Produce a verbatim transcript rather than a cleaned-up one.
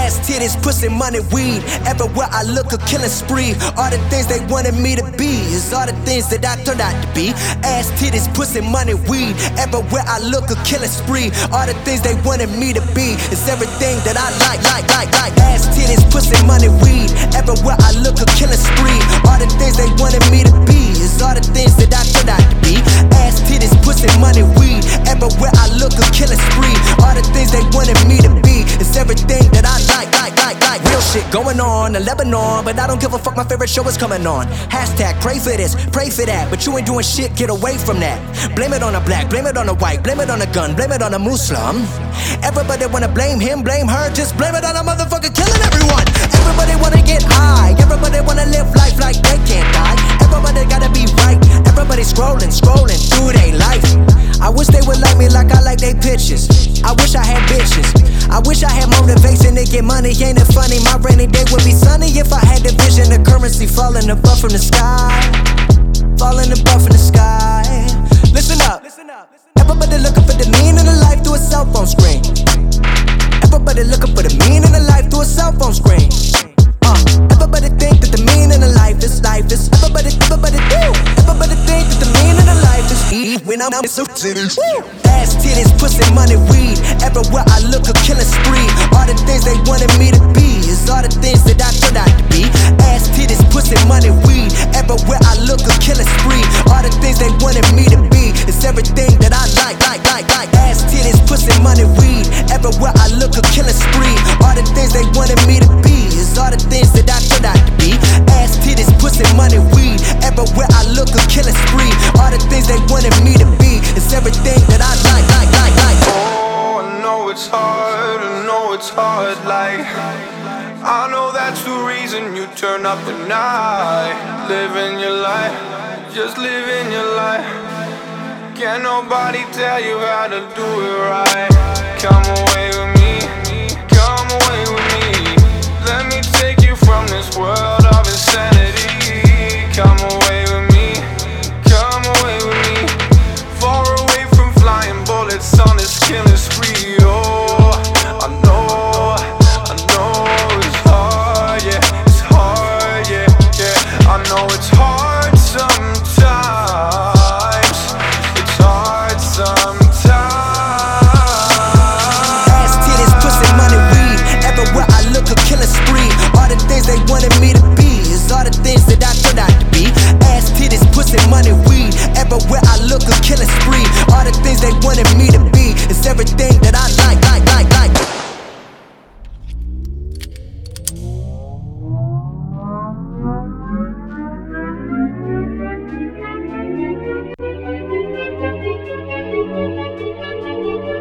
Ass, titties, pussy, money, weed. Everywhere I look, a killing spree. All the things they wanted me to be is all the things that I turned out to be. Ass, titties, pussy, money, weed. Everywhere I look, a killing spree. All the things they wanted me to be is everything that I like, like, like, like. Ass, titties, pussy, money, weed. Everywhere I look, a killing spree. All the things they wanted me to be is all the things that I turned out to be. Ass, titties, pussy, money, weed. Everywhere I look, a killing spree. All the things they wanted me to be is everything that I like, like, like, like. Real shit going on in Lebanon, but I don't give a fuck, my favorite show is coming on. Hashtag pray for this, pray for that, but you ain't doing shit, get away from that. Blame it on a black, blame it on a white, blame it on a gun, blame it on a Muslim. Everybody wanna blame him, blame her, just blame it on a motherfucker killing everyone. Everybody wanna get high, everybody wanna live life like they can't die. Everybody gotta be right, everybody scrolling, scrolling through their life. I wish they would like me like I like they pictures. I wish I had bitches. I wish I had motivation to get money. Ain't it funny? My rainy day would be sunny if I had the vision of currency falling above from the sky. Falling above from the sky. Listen up. Everybody looking for the meaning of life through a cell phone screen. Everybody looking for the meaning of life through a cell phone screen. Uh, everybody think that the meaning of life is life is. Everybody, everybody do. Everybody think that the meaning of life is eat when I'm so titties. Ass, titties, pussy, money, weed. Everywhere I look, a killing spree. All the things they wanted me to be is all the things that I turned out to be. Ass, titties, pussy, money, weed. Everywhere I look, a killing spree. All the things they wanted me to be is everything that I like, like, like, like. Ass, titties, pussy, money, weed. Everywhere I look, a killing spree. All the things they wanted me to be is all the things that I turned out to be. Ass, titties, pussy, money, weed. Everywhere I look, a killing spree. All the things they wanted me to be is everything that I like, like, like, like. Oh, I know it's hard, I know it's hard, like I know that's the reason you turn up at night. Living your life, just living your life. Can't nobody tell you how to do it right. Come away with me.